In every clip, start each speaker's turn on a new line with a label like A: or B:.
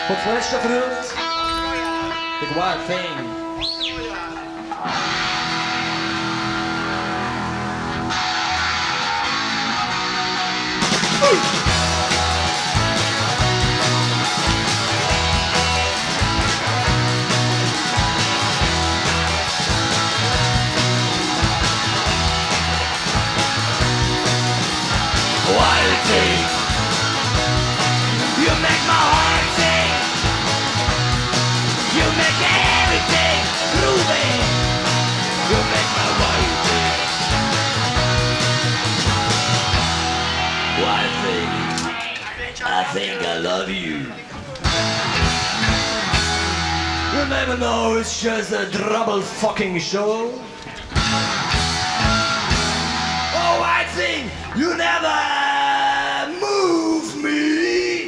A: Tot das letzte Fruit. The Wild Thing.
B: Wild thing, you make my heart sing. You make everything groovy. You make my wild thing. Wild thing, I think I love you.
A: You never know, it's just a trouble fucking show.
B: Oh, wild thing, you never move me.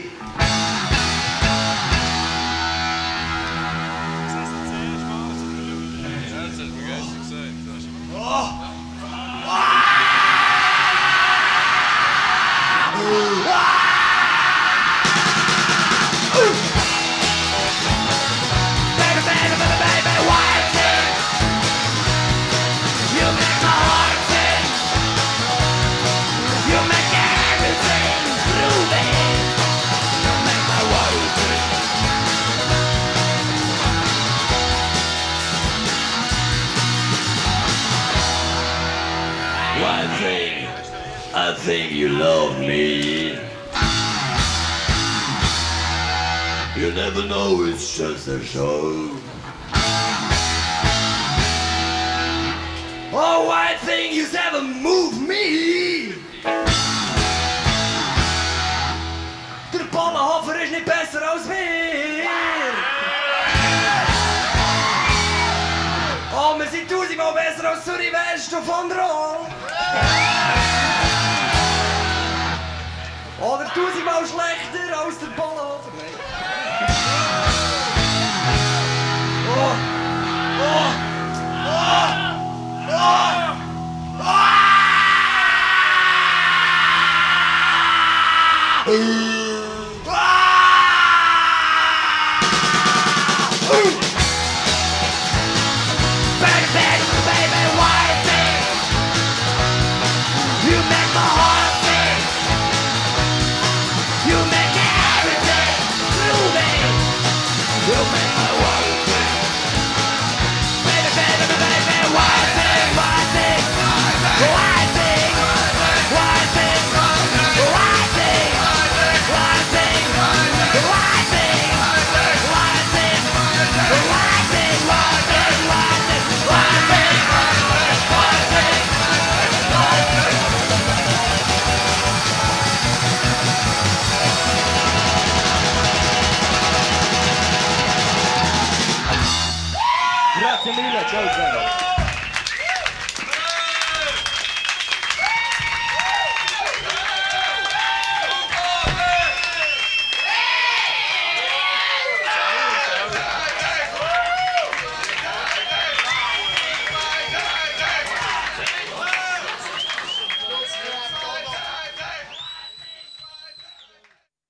B: Baby, baby, baby, baby, wild thing, you make my heart sing. You make everything groovy. You make my wild thing. Wild thing, I think you love me. You never know, it's just a show. Oh, wild thing, you never move me.
A: Der Ballenhofer ist nicht besser als wir. Oh, wir sind tausendmal besser als Zürich West und Von der Roll. Oder tausendmal schlechter als der Ballenhofer. Oh, oh, oh,
B: Baby, baby, baby, wild thing, you make my heart sing. You make everything groovy. You make my wild thing. Baby, baby, baby, wild thing, wild thing, wild thing, wild thing, wild thing, wild thing, wild thing, wild thing, wild thing, wild thing, wild thing, wild thing, wild thing.
A: Grazie mille, ciao ciao.